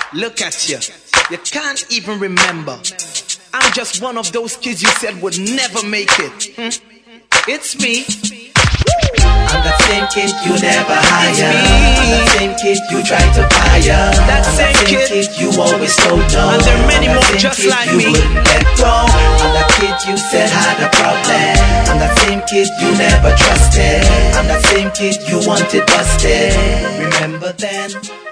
Look at you. You can't even remember. I'm just one of those kids you said would never make it. It's me. I'm that same kid you never hire. I'm that same kid you try to fire. That I'm same that same kid you always told no. And there are many I'm that more same just kid like you me. wouldn't let go. I'm that kid you said had a problem. I'm that same kid you never trusted. I'm that same kid you wanted busted. Remember then?